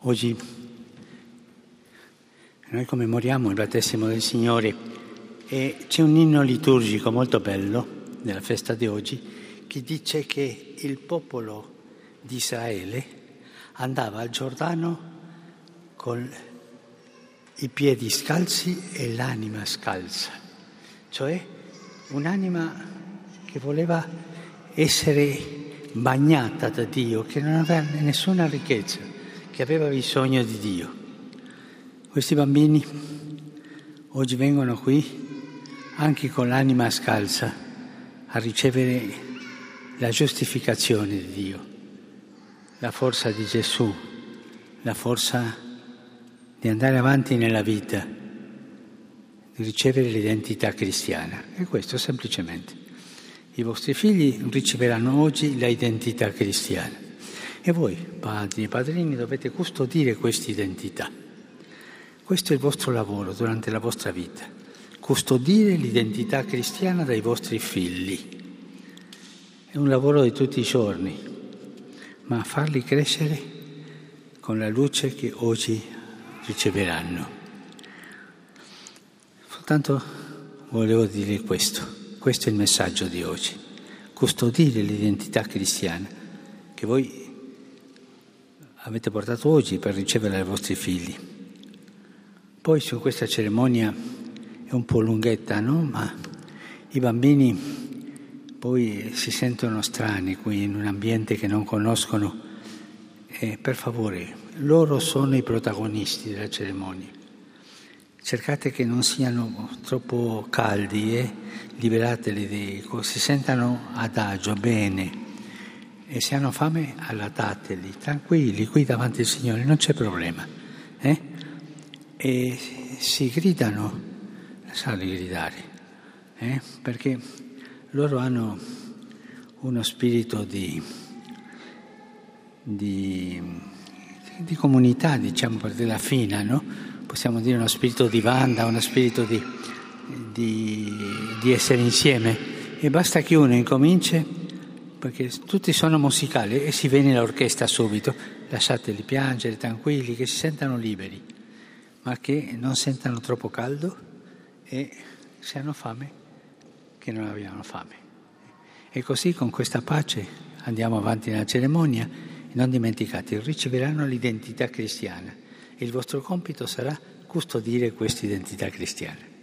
Oggi noi commemoriamo il battesimo del Signore e c'è un inno liturgico molto bello nella festa di oggi che dice che il popolo di Israele andava al Giordano con i piedi scalzi e l'anima scalza, cioè un'anima che voleva essere bagnata da Dio, che non aveva nessuna ricchezza, che aveva bisogno di Dio. Questi bambini oggi vengono qui anche con l'anima scalza a ricevere la giustificazione di Dio, la forza di Gesù, la forza di andare avanti nella vita, di ricevere l'identità cristiana. E questo semplicemente. I vostri figli riceveranno oggi l'identità cristiana. E voi, padri e padrini, dovete custodire questa identità. Questo è il vostro lavoro durante la vostra vita. Custodire l'identità cristiana dai vostri figli. È un lavoro di tutti i giorni, ma farli crescere con la luce che oggi riceveranno. Soltanto volevo dire questo. Questo è il messaggio di oggi. Custodire l'identità cristiana che voi avete portato oggi per ricevere ai vostri figli. Poi su questa cerimonia è un po' lunghetta, no? Ma i bambini poi si sentono strani qui in un ambiente che non conoscono. E per favore, loro sono i protagonisti della cerimonia. Cercate che non siano troppo caldi, liberateli, si sentano ad agio, bene. E se hanno fame, allatateli, tranquilli, qui davanti al Signore, non c'è problema. E si gridano, lasciarli gridare, perché loro hanno uno spirito di comunità, diciamo, per dirla fina, no? Possiamo dire uno spirito di banda, uno spirito di essere insieme. E basta che uno incominci, perché tutti sono musicali e si vede l'orchestra subito. Lasciateli piangere, tranquilli, che si sentano liberi, ma che non sentano troppo caldo e se hanno fame, che non abbiano fame. E così con questa pace andiamo avanti nella cerimonia e non dimenticate, riceveranno l'identità cristiana e il vostro compito sarà custodire questa identità cristiana.